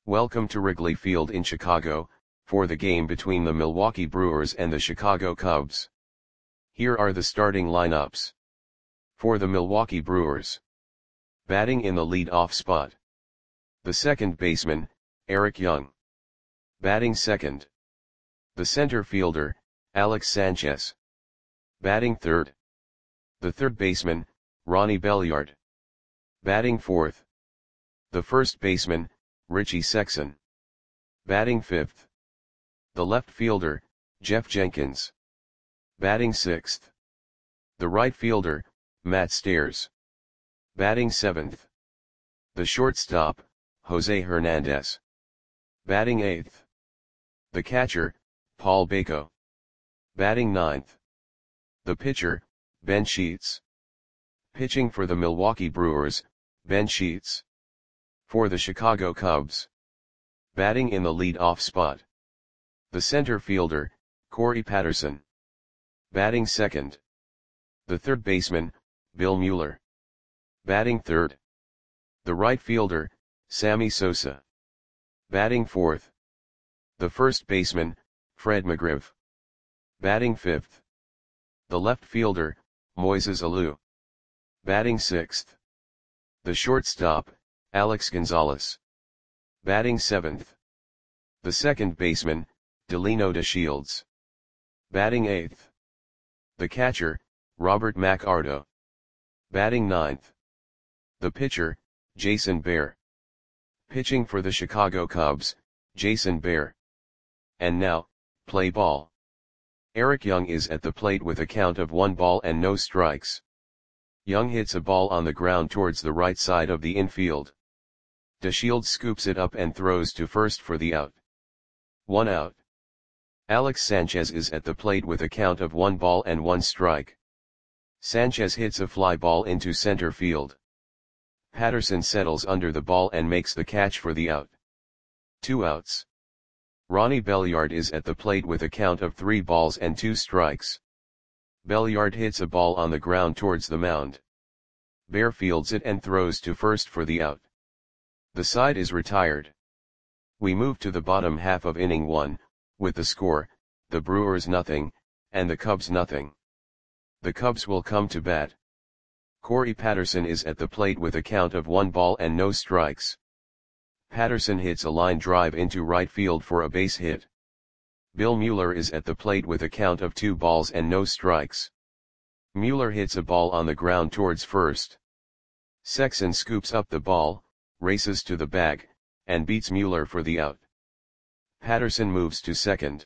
Welcome to Wrigley Field in Chicago, for the game between the Milwaukee Brewers and the Chicago Cubs. Here are the starting lineups. For the Milwaukee Brewers. Batting in the lead-off spot. The second baseman, Eric Young. Batting second. The center fielder, Alex Sanchez. Batting third. The third baseman, Ronnie Belliard. Batting fourth. The first baseman, Richie Sexson. Batting fifth. The left fielder, Jeff Jenkins. Batting sixth. The right fielder, Matt Stairs. Batting seventh. The shortstop, Jose Hernandez. Batting eighth. The catcher, Paul Bako. Batting ninth. The pitcher, Ben Sheets. Pitching for the Milwaukee Brewers, Ben Sheets. For the Chicago Cubs. Batting in the lead-off spot. The center fielder, Corey Patterson. Batting second. The third baseman, Bill Mueller. Batting third. The right fielder, Sammy Sosa. Batting fourth. The first baseman, Fred McGriff. Batting fifth. The left fielder, Moises Alou. Batting sixth. The shortstop, Alex Gonzalez. Batting seventh. The second baseman, Delino DeShields. Batting eighth. The catcher, Robert McArdo. Batting ninth. The pitcher, Jason Bear. Pitching for the Chicago Cubs, Jason Bear. And now, play ball. Eric Young is at the plate with a count of 1 ball and no strikes. Young hits a ball on the ground towards the right side of the infield. DeShields scoops it up and throws to first for the out. 1 out. Alex Sanchez is at the plate with a count of 1 ball and 1 strike. Sanchez hits a fly ball into center field. Patterson settles under the ball and makes the catch for the out. 2 outs. Ronnie Belliard is at the plate with a count of 3 balls and 2 strikes. Belliard hits a ball on the ground towards the mound. Bear fields it and throws to first for the out. The side is retired. We move to the bottom half of inning 1, with the score, the Brewers nothing, and the Cubs nothing. The Cubs will come to bat. Corey Patterson is at the plate with a count of 1 ball and no strikes. Patterson hits a line drive into right field for a base hit. Bill Mueller is at the plate with a count of 2 balls and no strikes. Mueller hits a ball on the ground towards first. Sexson scoops up the ball, races to the bag, and beats Mueller for the out. Patterson moves to second.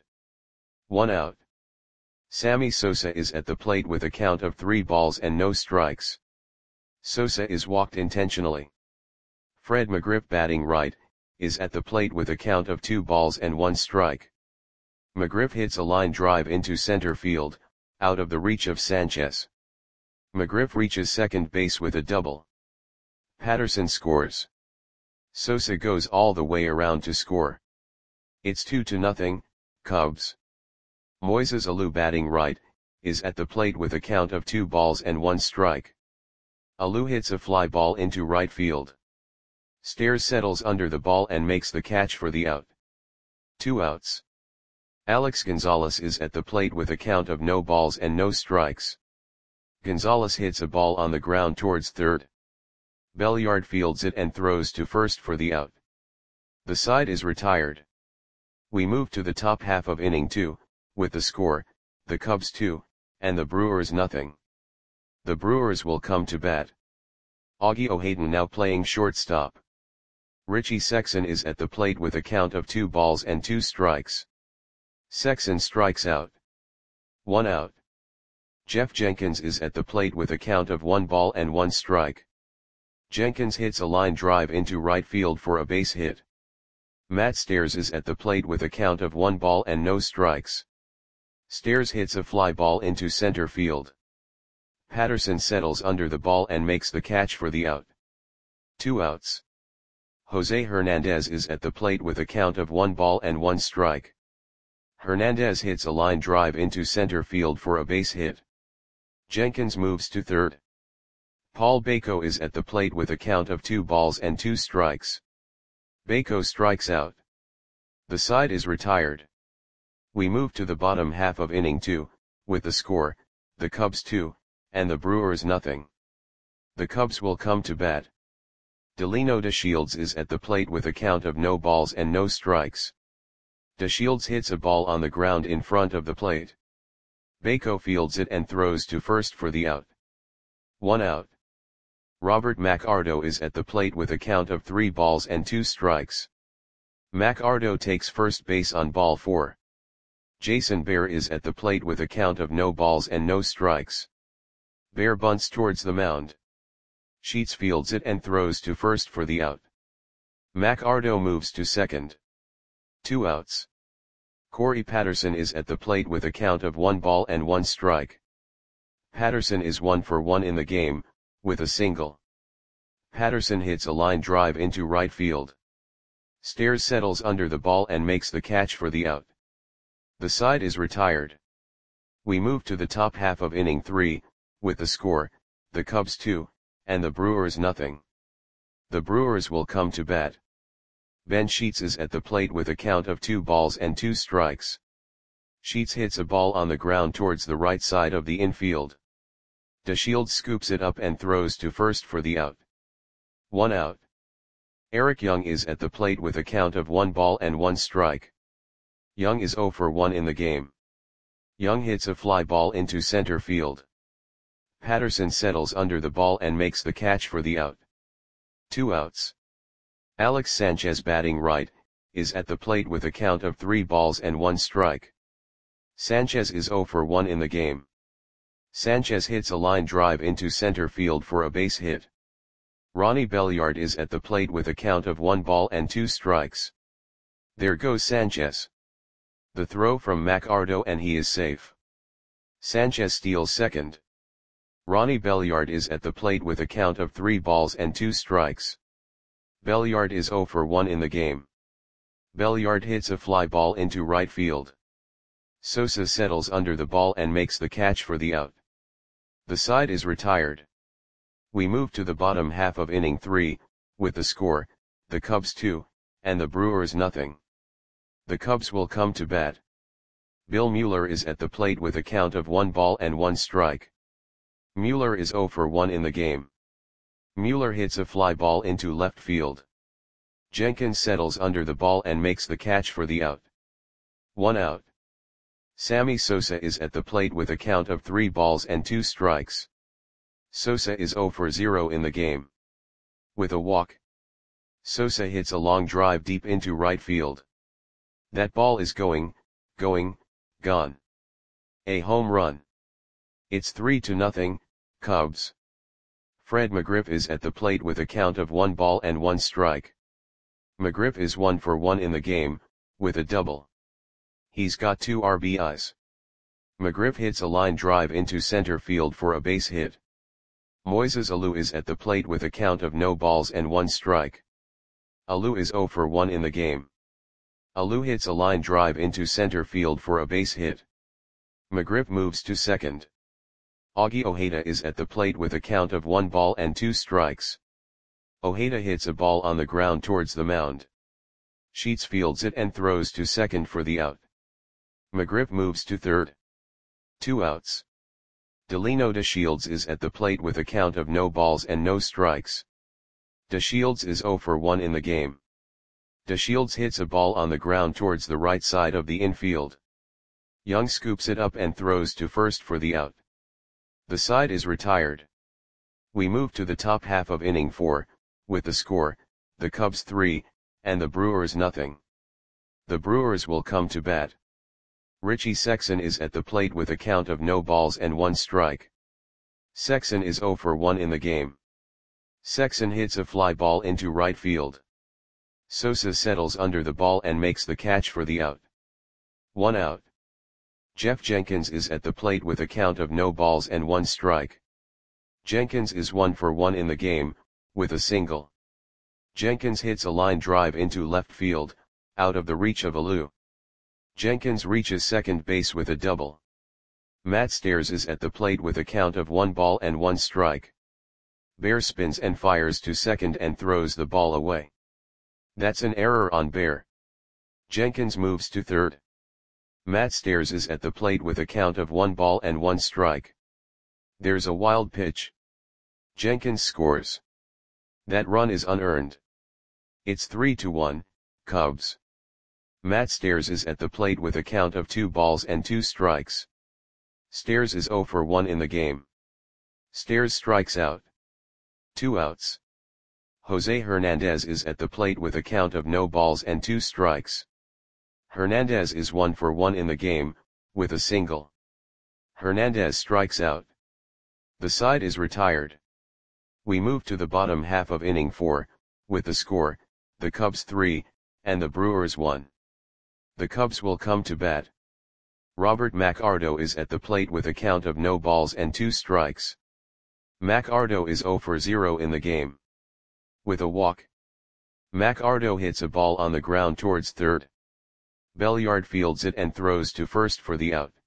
1 out. Sammy Sosa is at the plate with a count of 3 balls and no strikes. Sosa is walked intentionally. Fred McGriff, batting right, is at the plate with a count of 2 balls and 1 strike. McGriff hits a line drive into center field, out of the reach of Sanchez. McGriff reaches second base with a double. Patterson scores. Sosa goes all the way around to score. It's 2-0, Cubs. Moises Alou, batting right, is at the plate with a count of 2 balls and 1 strike. Alou hits a fly ball into right field. Stairs settles under the ball and makes the catch for the out. 2 outs. Alex Gonzalez is at the plate with a count of no balls and no strikes. Gonzalez hits a ball on the ground towards third. Belliard fields it and throws to first for the out. The side is retired. We move to the top half of inning 2, with the score, the Cubs 2, and the Brewers nothing. The Brewers will come to bat. Augie O'Haden now playing shortstop. Richie Sexson is at the plate with a count of 2 balls and 2 strikes. Sexson strikes out. 1 out. Jeff Jenkins is at the plate with a count of 1 ball and 1 strike. Jenkins hits a line drive into right field for a base hit. Matt Stairs is at the plate with a count of 1 ball and no strikes. Stairs hits a fly ball into center field. Patterson settles under the ball and makes the catch for the out. 2 outs. Jose Hernandez is at the plate with a count of 1 ball and 1 strike. Hernandez hits a line drive into center field for a base hit. Jenkins moves to third. Paul Bako is at the plate with a count of 2 balls and 2 strikes. Baco strikes out. The side is retired. We move to the bottom half of inning 2, with the score, the Cubs 2, and the Brewers nothing. The Cubs will come to bat. Delino DeShields is at the plate with a count of no balls and no strikes. DeShields hits a ball on the ground in front of the plate. Baco fields it and throws to first for the out. 1 out. Robert McArdo is at the plate with a count of 3 balls and 2 strikes. McArdo takes first base on ball 4. Jason Bear is at the plate with a count of no balls and no strikes. Bear bunts towards the mound. Sheets fields it and throws to first for the out. McArdo moves to second. 2 outs. Corey Patterson is at the plate with a count of 1 ball and 1 strike. Patterson is 1 for 1 in the game, with a single. Patterson hits a line drive into right field. Stairs settles under the ball and makes the catch for the out. The side is retired. We move to the top half of inning 3, with the score, the Cubs 2, and the Brewers nothing. The Brewers will come to bat. Ben Sheets is at the plate with a count of 2 balls and 2 strikes. Sheets hits a ball on the ground towards the right side of the infield. DeShields scoops it up and throws to first for the out. 1 out. Eric Young is at the plate with a count of 1 ball and 1 strike. Young is 0 for 1 in the game. Young hits a fly ball into center field. Patterson settles under the ball and makes the catch for the out. 2 outs. Alex Sanchez, batting right, is at the plate with a count of 3 balls and 1 strike. Sanchez is 0 for 1 in the game. Sanchez hits a line drive into center field for a base hit. Ronnie Belliard is at the plate with a count of 1 ball and 2 strikes. There goes Sanchez. The throw from McArdo and he is safe. Sanchez steals second. Ronnie Belliard is at the plate with a count of 3 balls and 2 strikes. Belliard is 0 for 1 in the game. Belliard hits a fly ball into right field. Sosa settles under the ball and makes the catch for the out. The side is retired. We move to the bottom half of inning 3, with the score, the Cubs 2, and the Brewers nothing. The Cubs will come to bat. Bill Mueller is at the plate with a count of 1 ball and 1 strike. Mueller is 0 for 1 in the game. Mueller hits a fly ball into left field. Jenkins settles under the ball and makes the catch for the out. 1 out. Sammy Sosa is at the plate with a count of 3 balls and 2 strikes. Sosa is 0 for 0 in the game. With a walk. Sosa hits a long drive deep into right field. That ball is going, gone. A home run. It's 3-0, Cubs. Fred McGriff is at the plate with a count of 1 ball and 1 strike. McGriff is 1 for 1 in the game, with a double. He's got 2 RBIs. McGriff hits a line drive into center field for a base hit. Moises Alou is at the plate with a count of no balls and 1 strike. Alou is 0 for 1 in the game. Alou hits a line drive into center field for a base hit. McGriff moves to second. Augie Ojeda is at the plate with a count of 1 ball and 2 strikes. Ojeda hits a ball on the ground towards the mound. Sheets fields it and throws to second for the out. McGriff moves to third. 2 outs. Delino DeShields is at the plate with a count of no balls and no strikes. DeShields is 0 for 1 in the game. DeShields hits a ball on the ground towards the right side of the infield. Young scoops it up and throws to first for the out. The side is retired. We move to the top half of inning 4, with the score, the Cubs 3, and the Brewers nothing. The Brewers will come to bat. Richie Sexson is at the plate with a count of no balls and 1 strike. Sexson is 0 for 1 in the game. Sexson hits a fly ball into right field. Sosa settles under the ball and makes the catch for the out. 1 out. Jeff Jenkins is at the plate with a count of no balls and 1 strike. Jenkins is 1 for 1 in the game, with a single. Jenkins hits a line drive into left field, out of the reach of Alou. Jenkins reaches second base with a double. Matt Stairs is at the plate with a count of 1 ball and 1 strike. Bear spins and fires to second and throws the ball away. That's an error on Bear. Jenkins moves to third. Matt Stairs is at the plate with a count of 1 ball and 1 strike. There's a wild pitch. Jenkins scores. That run is unearned. It's 3-1, Cubs. Matt Stairs is at the plate with a count of 2 balls and 2 strikes. Stairs is 0 for 1 in the game. Stairs strikes out. 2 outs. Jose Hernandez is at the plate with a count of no balls and 2 strikes. Hernandez is 1 for 1 in the game, with a single. Hernandez strikes out. The side is retired. We move to the bottom half of inning 4, with the score, the Cubs 3, and the Brewers 1. The Cubs will come to bat. Robert McArdo is at the plate with a count of no balls and 2 strikes. McArdo is 0 for 0 in the game. With a walk. McArdo hits a ball on the ground towards third. Belliard fields it and throws to first for the out.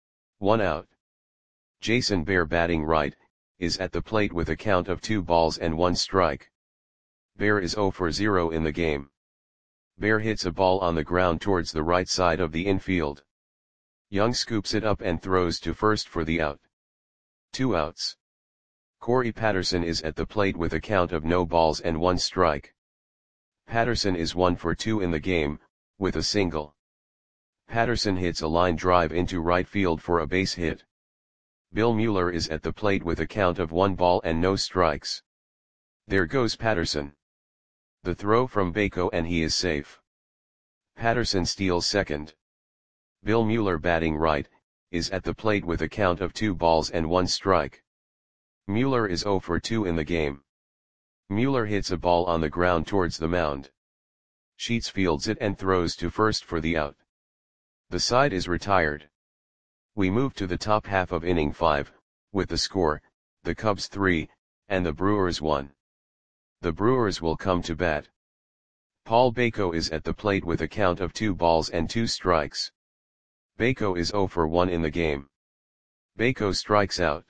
1 out. Jason Bear, batting right, is at the plate with a count of 2 balls and 1 strike. Bear is 0 for 0 in the game. Bear hits a ball on the ground towards the right side of the infield. Young scoops it up and throws to first for the out. 2 outs. Corey Patterson is at the plate with a count of no balls and 1 strike. Patterson is 1 for 2 in the game, with a single. Patterson hits a line drive into right field for a base hit. Bill Mueller is at the plate with a count of 1 ball and no strikes. There goes Patterson. The throw from Bako and he is safe. Patterson steals second. Bill Mueller, batting right, is at the plate with a count of 2 balls and 1 strike. Mueller is 0 for 2 in the game. Mueller hits a ball on the ground towards the mound. Sheets fields it and throws to first for the out. The side is retired. We move to the top half of inning 5, with the score, the Cubs 3, and the Brewers 1. The Brewers will come to bat. Paul Bako is at the plate with a count of 2 balls and 2 strikes. Bako is 0 for 1 in the game. Bako strikes out.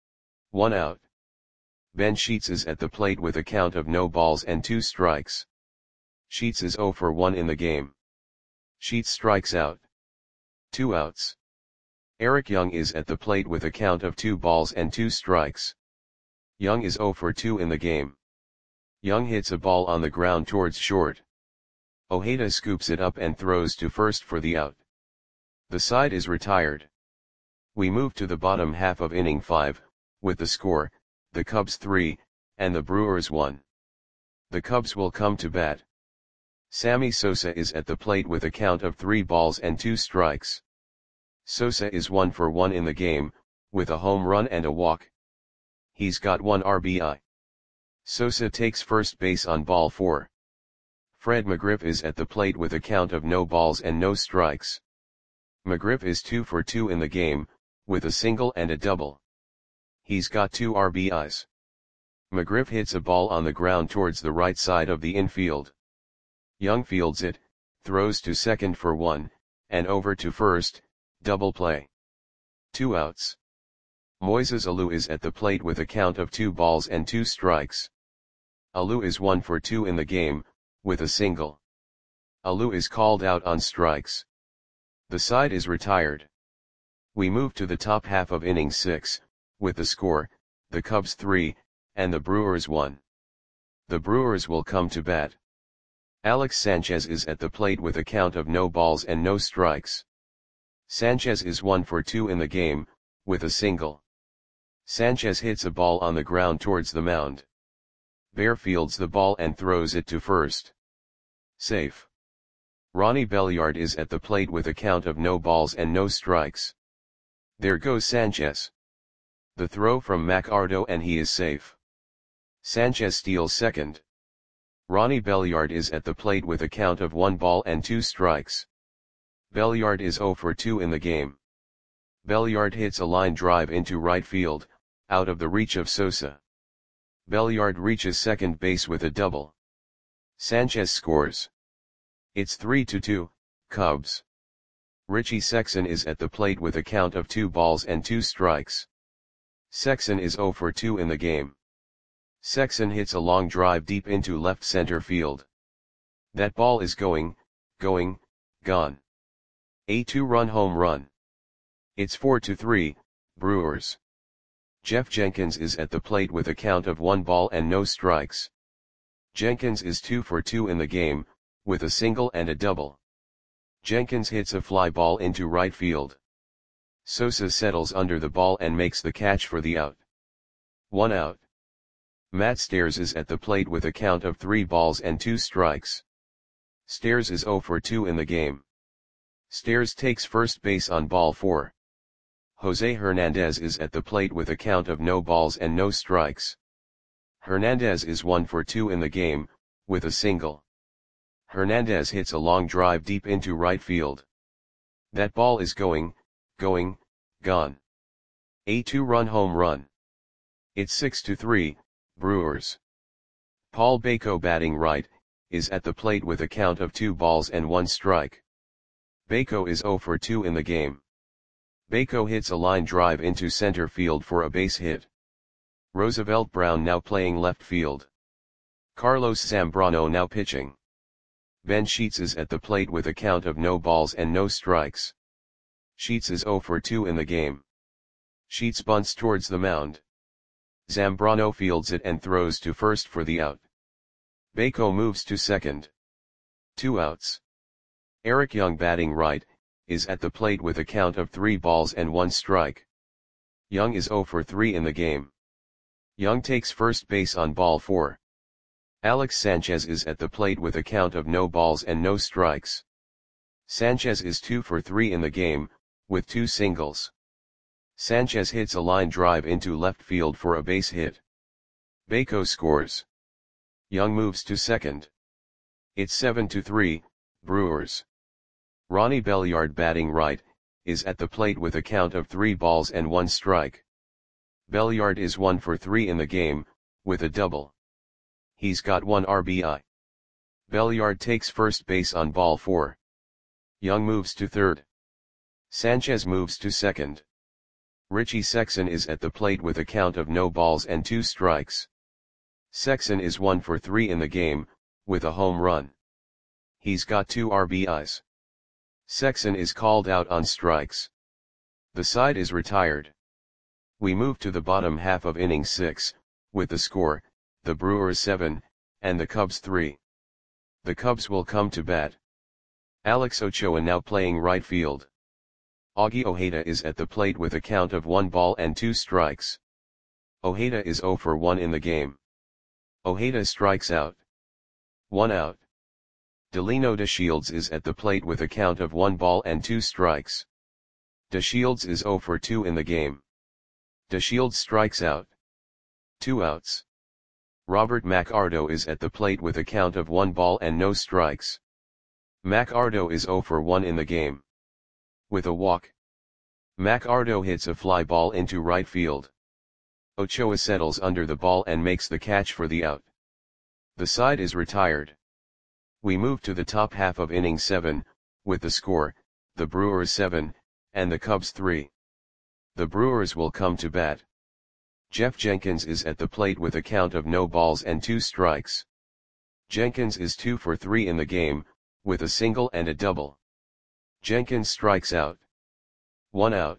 1 out. Ben Sheets is at the plate with a count of no balls and 2 strikes. Sheets is 0 for 1 in the game. Sheets strikes out. 2 outs. Eric Young is at the plate with a count of 2 balls and 2 strikes. Young is 0 for 2 in the game. Young hits a ball on the ground towards short. Ojeda scoops it up and throws to first for the out. The side is retired. We move to the bottom half of inning 5, with the score, the Cubs 3, and the Brewers 1. The Cubs will come to bat. Sammy Sosa is at the plate with a count of 3 balls and 2 strikes. Sosa is 1 for 1 in the game, with a home run and a walk. He's got 1 RBI. Sosa takes first base on ball 4. Fred McGriff is at the plate with a count of no balls and no strikes. McGriff is 2 for 2 in the game, with a single and a double. He's got 2 RBIs. McGriff hits a ball on the ground towards the right side of the infield. Young fields it, throws to second for 1, and over to first, double play. 2 outs. Moises Alou is at the plate with a count of 2 balls and 2 strikes. Alou is 1 for 2 in the game, with a single. Alou is called out on strikes. The side is retired. We move to the top half of inning 6, with the score, the Cubs 3, and the Brewers 1. The Brewers will come to bat. Alex Sanchez is at the plate with a count of no balls and no strikes. Sanchez is 1 for 2 in the game, with a single. Sanchez hits a ball on the ground towards the mound. Bear fields the ball and throws it to first. Safe. Ronnie Belliard is at the plate with a count of no balls and no strikes. There goes Sanchez. The throw from McArdo and he is safe. Sanchez steals second. Ronnie Belliard is at the plate with a count of 1 ball and 2 strikes. Belliard is 0 for 2 in the game. Belliard hits a line drive into right field, out of the reach of Sosa. Belliard reaches second base with a double. Sanchez scores. It's 3-2, Cubs. Richie Sexson is at the plate with a count of 2 balls and 2 strikes. Sexson is 0 for 2 in the game. Sexson hits a long drive deep into left center field. That ball is going, gone. A 2-run home run. It's 4-3, Brewers. Jeff Jenkins is at the plate with a count of 1 ball and no strikes. Jenkins is 2 for 2 in the game, with a single and a double. Jenkins hits a fly ball into right field. Sosa settles under the ball and makes the catch for the out. 1 out. Matt Stairs is at the plate with a count of 3 balls and 2 strikes. Stairs is 0 for 2 in the game. Stairs takes first base on ball 4. Jose Hernandez is at the plate with a count of no balls and no strikes. Hernandez is 1 for 2 in the game, with a single. Hernandez hits a long drive deep into right field. That ball is going, gone. A 2-run home run. It's 6-3, Brewers. Paul Bako batting right, is at the plate with a count of 2 balls and 1 strike. Bako is 0 for 2 in the game. Bako hits a line drive into center field for a base hit. Roosevelt Brown now playing left field. Carlos Zambrano now pitching. Ben Sheets is at the plate with a count of no balls and no strikes. Sheets is 0 for 2 in the game. Sheets bunts towards the mound. Zambrano fields it and throws to first for the out. Bako moves to second. 2 outs. Eric Young batting right, is at the plate with a count of 3 balls and 1 strike. Young is 0 for 3 in the game. Young takes first base on ball 4. Alex Sanchez is at the plate with a count of no balls and no strikes. Sanchez is 2 for 3 in the game, with 2 singles. Sanchez hits a line drive into left field for a base hit. Bako scores. Young moves to second. It's 7-3, Brewers. Ronnie Belliard batting right, is at the plate with a count of 3 balls and 1 strike. Belliard is 1 for 3 in the game, with a double. He's got 1 RBI. Belliard takes first base on ball 4. Young moves to third. Sanchez moves to second. Richie Sexson is at the plate with a count of no balls and 2 strikes. Sexson is 1 for 3 in the game, with a home run. He's got 2 RBIs. Sexson is called out on strikes. The side is retired. We move to the bottom half of inning 6, with the score, the Brewers 7, and the Cubs 3. The Cubs will come to bat. Alex Ochoa now playing right field. Augie Ojeda is at the plate with a count of 1 ball and 2 strikes. Ojeda is 0 for 1 in the game. Ojeda strikes out. 1 out. Delino DeShields is at the plate with a count of 1 ball and 2 strikes. DeShields is 0 for 2 in the game. DeShields strikes out. 2 outs. Robert McArdo is at the plate with a count of 1 ball and no strikes. McArdo is 0 for 1 in the game. With a walk. McArdo hits a fly ball into right field. Ochoa settles under the ball and makes the catch for the out. The side is retired. We move to the top half of inning 7, with the score, the Brewers 7, and the Cubs 3. The Brewers will come to bat. Jeff Jenkins is at the plate with a count of no balls and 2 strikes. Jenkins is 2 for 3 in the game, with a single and a double. Jenkins strikes out. 1 out.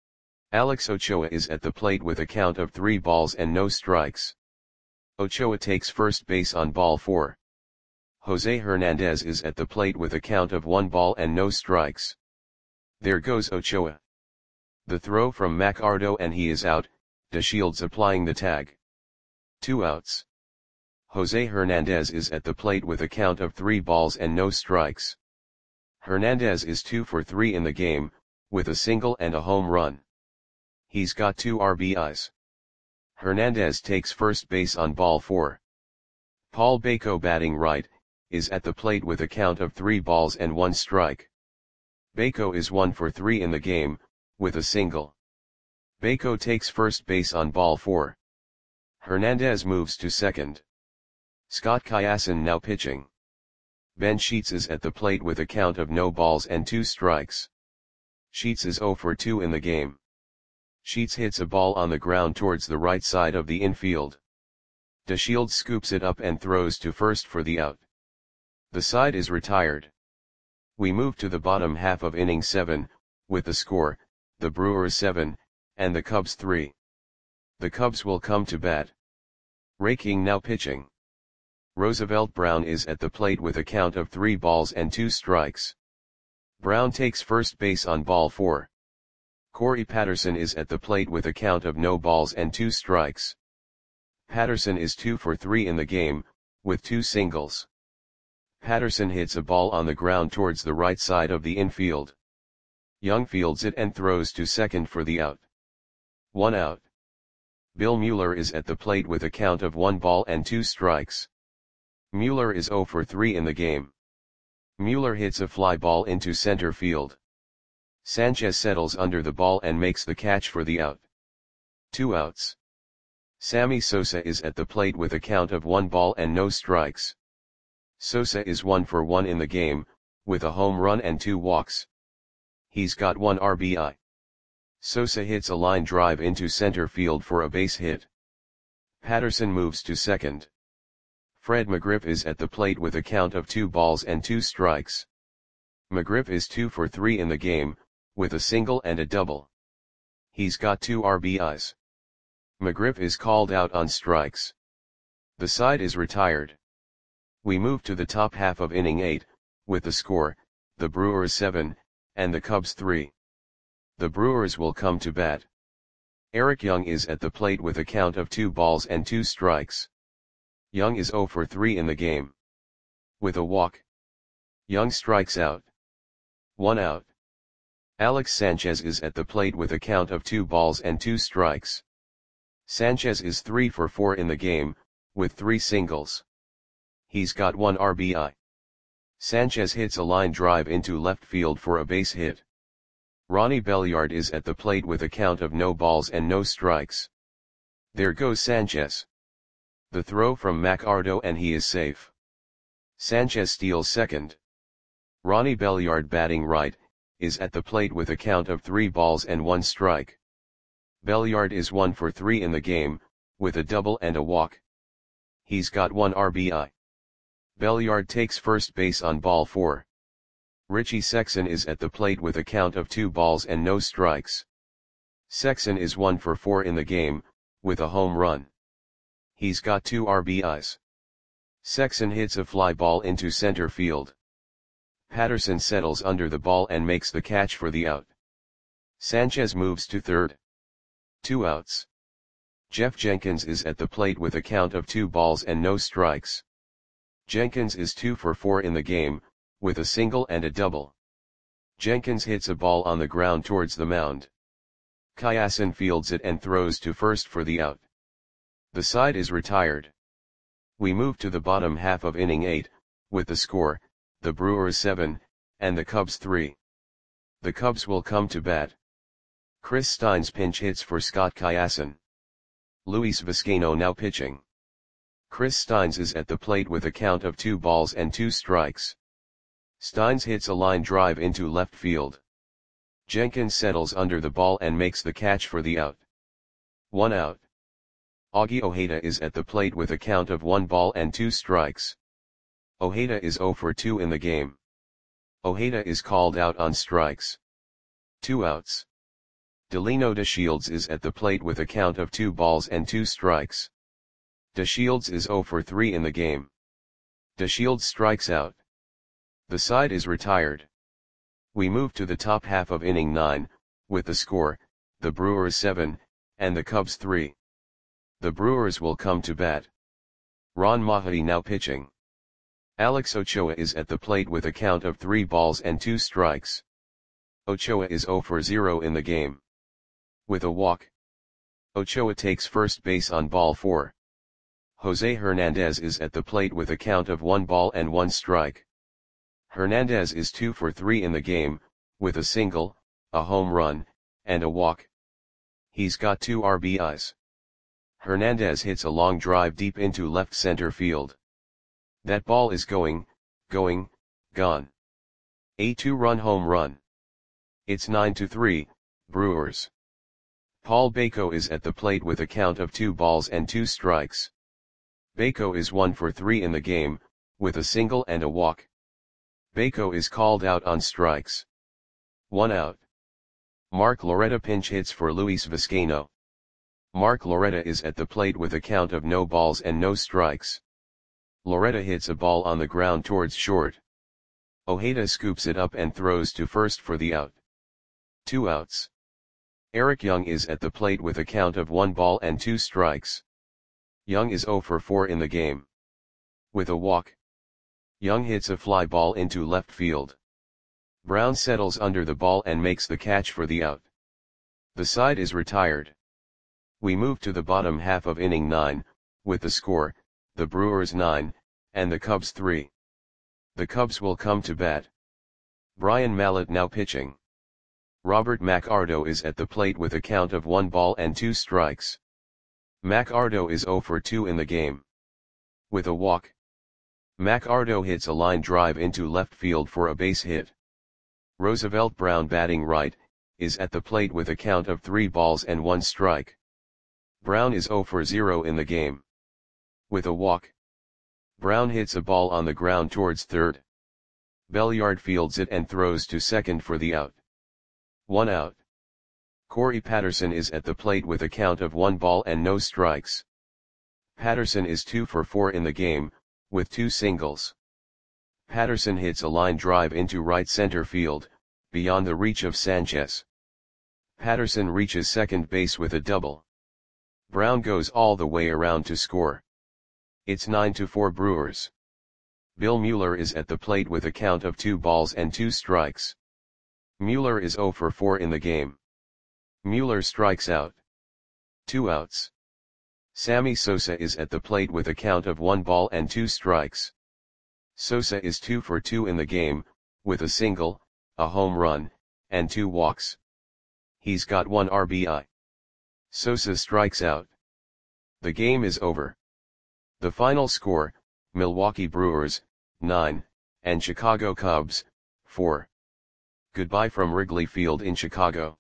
Alex Ochoa is at the plate with a count of 3 balls and no strikes. Ochoa takes first base on ball 4. Jose Hernandez is at the plate with a count of 1 ball and no strikes. There goes Ochoa. The throw from McArdo and he is out, DeShields applying the tag. 2 outs. Jose Hernandez is at the plate with a count of 3 balls and no strikes. Hernandez is 2 for 3 in the game, with a single and a home run. He's got 2 RBIs. Hernandez takes first base on ball 4. Paul Bako batting right, is at the plate with a count of 3 balls and 1 strike. Bako is 1 for 3 in the game, with a single. Bako takes first base on ball 4. Hernandez moves to second. Scott Kyasin now pitching. Ben Sheets is at the plate with a count of no balls and 2 strikes. Sheets is 0 for 2 in the game. Sheets hits a ball on the ground towards the right side of the infield. DeShields scoops it up and throws to first for the out. The side is retired. We move to the bottom half of inning 7, with the score, the Brewers 7, and the Cubs 3. The Cubs will come to bat. Ray King now pitching. Roosevelt Brown is at the plate with a count of 3 balls and 2 strikes. Brown takes first base on ball 4. Corey Patterson is at the plate with a count of no balls and 2 strikes. Patterson is 2 for 3 in the game, with 2 singles. Patterson hits a ball on the ground towards the right side of the infield. Young fields it and throws to second for the out. 1 out. Bill Mueller is at the plate with a count of 1 ball and 2 strikes. Mueller is 0 for 3 in the game. Mueller hits a fly ball into center field. Sanchez settles under the ball and makes the catch for the out. 2 outs. Sammy Sosa is at the plate with a count of 1 ball and no strikes. Sosa is 1 for 1 in the game, with a home run and 2 walks. He's got 1 RBI. Sosa hits a line drive into center field for a base hit. Patterson moves to second. Fred McGriff is at the plate with a count of 2 balls and 2 strikes. McGriff is 2 for 3 in the game, with a single and a double. He's got 2 RBIs. McGriff is called out on strikes. The side is retired. We move to the top half of inning 8, with the score, the Brewers 7, and the Cubs 3. The Brewers will come to bat. Eric Young is at the plate with a count of 2 balls and 2 strikes. Young is 0 for 3 in the game. With a walk. Young strikes out. 1 out. Alex Sanchez is at the plate with a count of 2 balls and 2 strikes. Sanchez is 3 for 4 in the game, with 3 singles. He's got 1 RBI. Sanchez hits a line drive into left field for a base hit. Ronnie Belliard is at the plate with a count of no balls and no strikes. There goes Sanchez. The throw from McArdo and he is safe. Sanchez steals second. Ronnie Belliard, batting right, is at the plate with a count of 3 balls and 1 strike. Belliard is 1 for 3 in the game, with a double and a walk. He's got 1 RBI. Belliard takes first base on ball 4. Richie Sexson is at the plate with a count of 2 balls and no strikes. Sexson is 1 for 4 in the game, with a home run. He's got 2 RBIs. Sexson hits a fly ball into center field. Patterson settles under the ball and makes the catch for the out. Sanchez moves to third. 2 outs. Jeff Jenkins is at the plate with a count of 2 balls and no strikes. Jenkins is 2 for 4 in the game, with a single and a double. Jenkins hits a ball on the ground towards the mound. Kyasin fields it and throws to first for the out. The side is retired. We move to the bottom half of inning 8, with the score, the Brewers 7, and the Cubs 3. The Cubs will come to bat. Chris Steins pinch hits for Scott Kyasin. Luis Vizcaino now pitching. Chris Steins is at the plate with a count of 2 balls and 2 strikes. Steins hits a line drive into left field. Jenkins settles under the ball and makes the catch for the out. 1 out. Augie Ojeda is at the plate with a count of 1 ball and 2 strikes. Ojeda is 0 for 2 in the game. Ojeda is called out on strikes. 2 outs. Delino DeShields is at the plate with a count of 2 balls and 2 strikes. DeShields is 0 for 3 in the game. DeShields strikes out. The side is retired. We move to the top half of inning 9, with the score, the Brewers 7, and the Cubs 3. The Brewers will come to bat. Ron Mahetti now pitching. Alex Ochoa is at the plate with a count of 3 balls and 2 strikes. Ochoa is 0 for 0 in the game. With a walk. Ochoa takes first base on ball 4. Jose Hernandez is at the plate with a count of 1 ball and 1 strike. Hernandez is 2 for 3 in the game, with a single, a home run, and a walk. He's got 2 RBIs. Hernandez hits a long drive deep into left center field. That ball is going, gone. A 2-run home run. It's 9-3, Brewers. Paul Bako is at the plate with a count of 2 balls and 2 strikes. Bako is 1 for 3 in the game, with a single and a walk. Baco is called out on strikes. 1 out. Mark Loretta pinch hits for Luis Vizcaino. Mark Loretta is at the plate with a count of no balls and no strikes. Loretta hits a ball on the ground towards short. Ojeda scoops it up and throws to first for the out. 2 outs. Eric Young is at the plate with a count of 1 ball and 2 strikes. Young is 0 for 4 in the game. With a walk, Young hits a fly ball into left field. Brown settles under the ball and makes the catch for the out. The side is retired. We move to the bottom half of inning 9, with the score, the Brewers 9, and the Cubs 3. The Cubs will come to bat. Brian Mallett now pitching. Robert McArdo is at the plate with a count of 1 ball and 2 strikes. McArdo is 0 for 2 in the game. With a walk, McArdo hits a line drive into left field for a base hit. Roosevelt Brown batting right, is at the plate with a count of 3 balls and 1 strike. Brown is 0 for 0 in the game. With a walk, Brown hits a ball on the ground towards third. Belliard fields it and throws to second for the out. 1 out. Corey Patterson is at the plate with a count of 1 ball and no strikes. Patterson is 2 for 4 in the game, with 2 singles. Patterson hits a line drive into right center field, beyond the reach of Sanchez. Patterson reaches second base with a double. Brown goes all the way around to score. It's 9-4 Brewers. Bill Mueller is at the plate with a count of 2 balls and 2 strikes. Mueller is 0 for 4 in the game. Mueller strikes out. 2 outs. Sammy Sosa is at the plate with a count of 1 ball and 2 strikes. Sosa is 2 for 2 in the game, with a single, a home run, and 2 walks. He's got 1 RBI. Sosa strikes out. The game is over. The final score, Milwaukee Brewers, 9, and Chicago Cubs, 4. Goodbye from Wrigley Field in Chicago.